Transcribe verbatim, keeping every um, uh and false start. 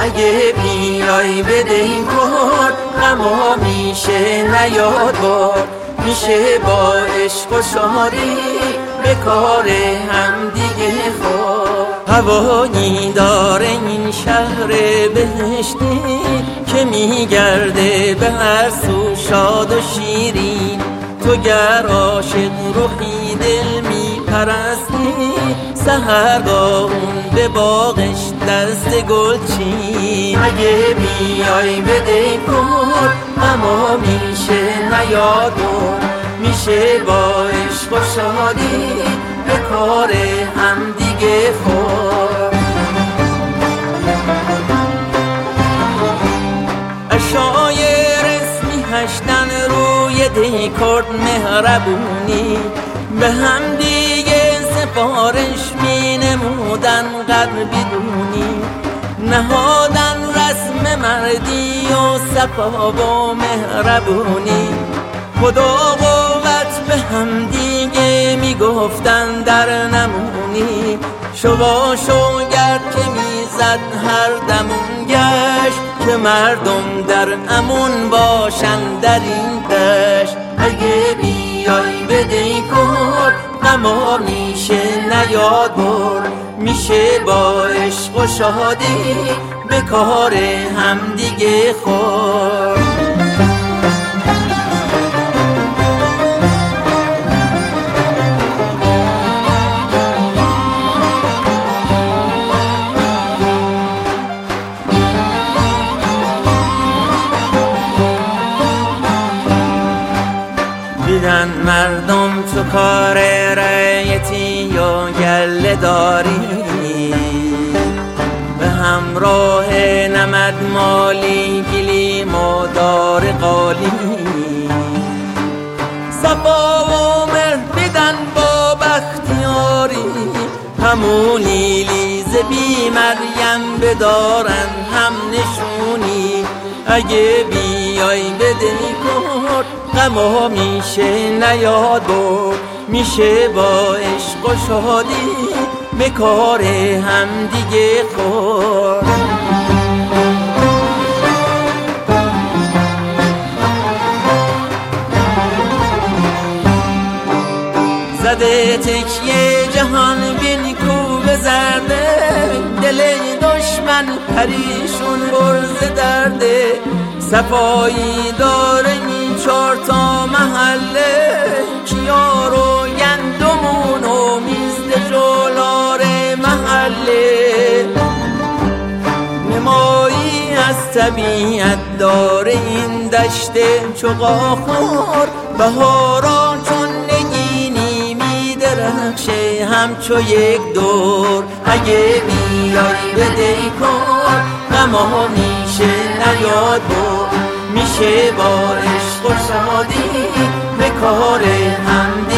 اگه بیای بده این کار غما میشه نیاد بار، میشه با عشق و شادی به کار هم دیگه خور. هوایی داره این شهر بهشتی که میگرده به هر سو شاد و شیرین. تو گر عاشق روحی دل میپرستی سحرگاه اون به باغش دست گل چین. اگه بیای بده کن اما میشه نیاد بر، میشه با عشق و شادی به کار هم دیگه خور. اشایر اسمی هشتن روی دیکارد مهربونی به هم دیگه سفارش می نمودن قدر بدونی. نهادن رسم مردی و صفا و مهربونی. خدا قوت به هم دیگه می گفتن در نمونی. شوا شوگرد که میزد هر دمون گشت که مردم در امون باشن در این دشت. اگه بیای بده کن غما میشه نیاد بر، میشه با عشق و شادی به کار هم دیگه خور. دیدن مردم تو کار رایتی و گله داری به همراه نمد مالی گلیم و دار قالی. صفا و مهر بدن با بختیاری همون لیلیز بی مریم بدارن هم نشونی. اگه بیای بده کن غما میشه نیاد بر، میشه با عشق و شادی به کار هم دیگه خور. زده تکیه جهان بین کوه زرده، دل دشمن پریشون برز درده. صفایی داره این چار تا محله کیار و گندمون و میزد جولار محله. نمایی از طبیعت داره این دشت چقاخور، بهارا چون نگینی میدرخشه همچو یک دور. اگه بیای بده کن غما میشه نیاد بر، میشه با عشق و شادی به کار هم